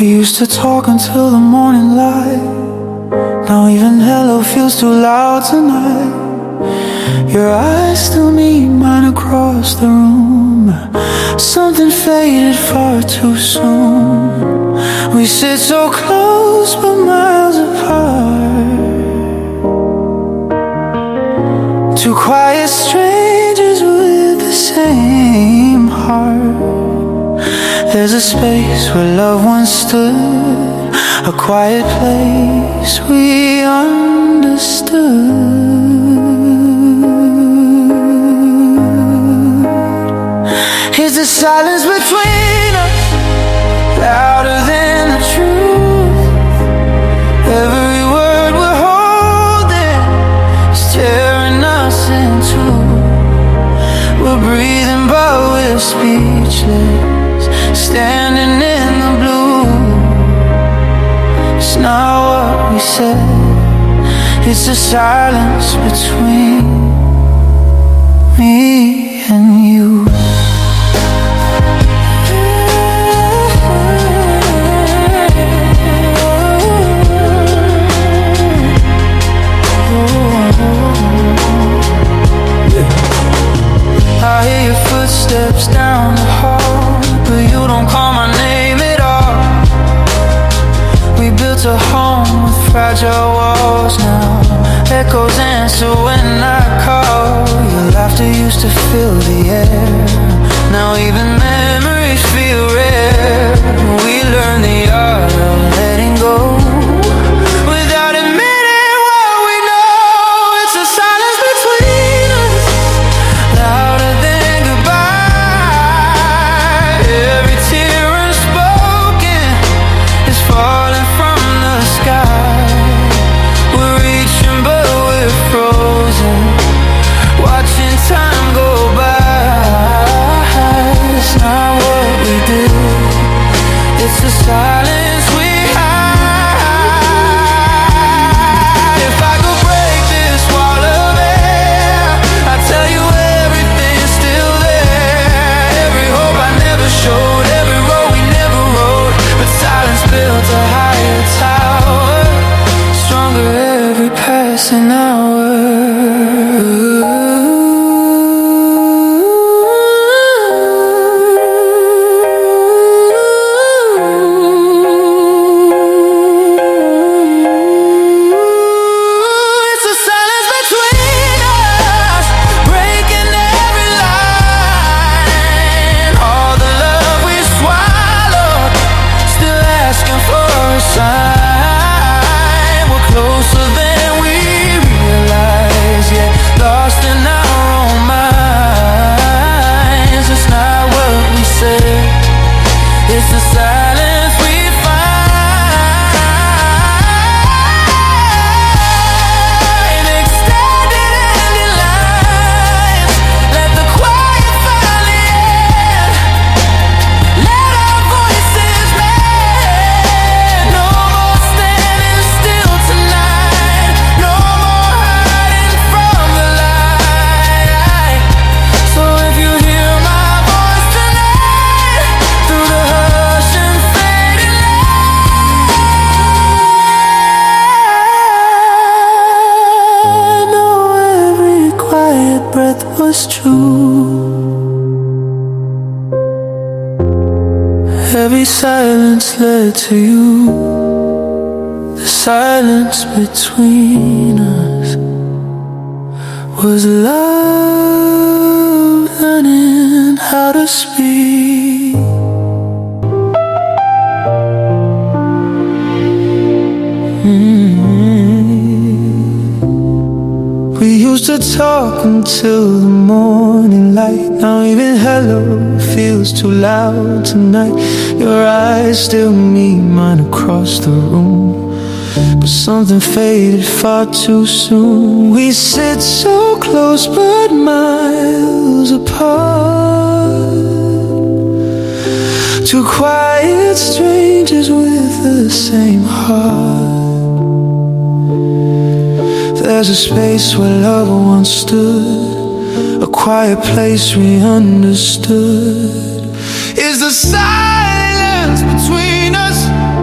We used to talk until the morning light. Now even hello feels too loud tonight. Your eyes still meet mine across the room. Something faded far too soon. We sit so close but miles apart. Two quiet strangers with the same heart. There's a space where love once stood, a quiet place we understood. Is the silence between us louder than the truth? Every word we're holding is tearing us in two. We're breathing but we're speechless, standing in the blue. It's not what we said, it's the silence between me and you. I hear your footsteps down the hall, but you don't call my name at all. We built a home with fragile walls now. Echoes answer when I call. Your laughter used to fill the air. Now even memories feel rare. We learned the art of letting go without admitting what we know. It's the silence between us, louder than goodbye. Every tear unspoken is falling from the sky. We're reaching but we're frozen, watching time go by. It's not what we do, it's the silence we hide. If I could break this wall of air, I'd tell you everything's still there. Every hope I never showed, every road we never rode. But silence built a higher tower, stronger every passing hour. Was true. Every silence led to you. The silence between us was love learning how to speak. We used to talk until the morning light. Now even hello feels too loud tonight. Your eyes still meet mine across the room, but something faded far too soon. We sit so close but miles apart. Two quiet strangers with the same heart. There's a space where love once stood, a quiet place we understood. Is the silence between us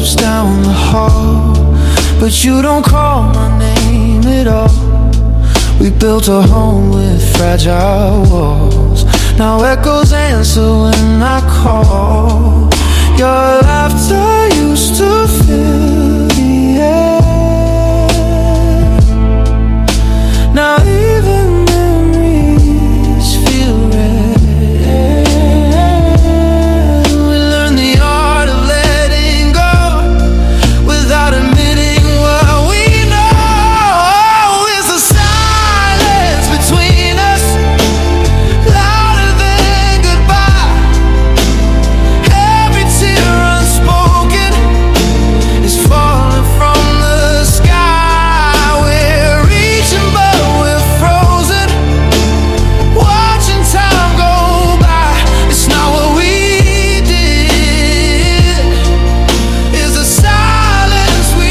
steps down the hall, but you don't call my name at all. We built a home with fragile walls. Now echoes answer when I call. Your laughter used to fill the air. Now even memories feel rare. We learned the art of letting go without admitting what we know. Is the silence between us louder than goodbye? Every tear unspoken is falling from the sky. We're reaching but we're frozen, watching time go by. It's not what we did. Is the silence we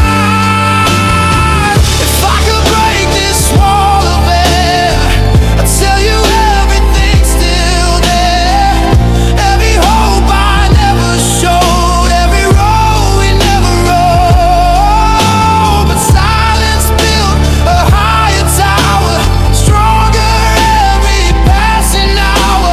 hide. If I could break this wall of air, I'd tell you everything's still there. Every hope I never showed, every road we never rode. But silence built a higher tower, stronger every passing hour.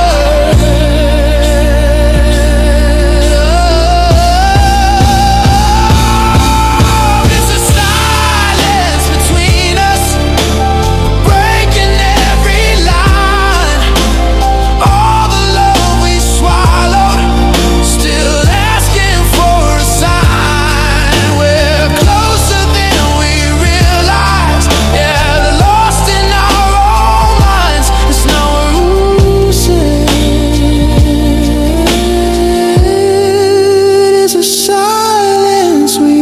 It's the silence between us, breaking every line. All the love we swallowed, still asking for a sign. We're closer than we realize. Yeah, they're lost in our own minds. It's not what we say. It is a silence we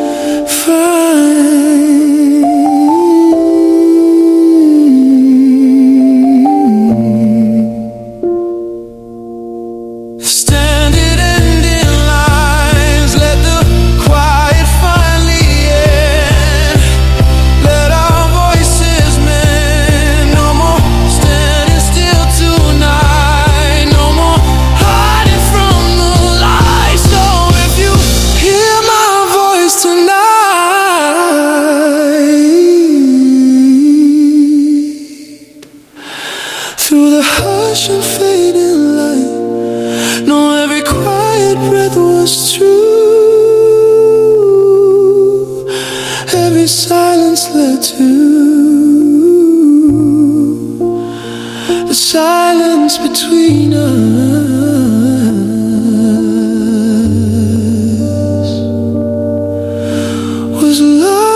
find. Standing in lines, let the quiet finally end. Let our voices mend. No more standing still tonight. No more hiding from the light. So if you hear my voice tonight, through the hush and fading light, know every quiet breath was true. Every silence led to the silence between us was love.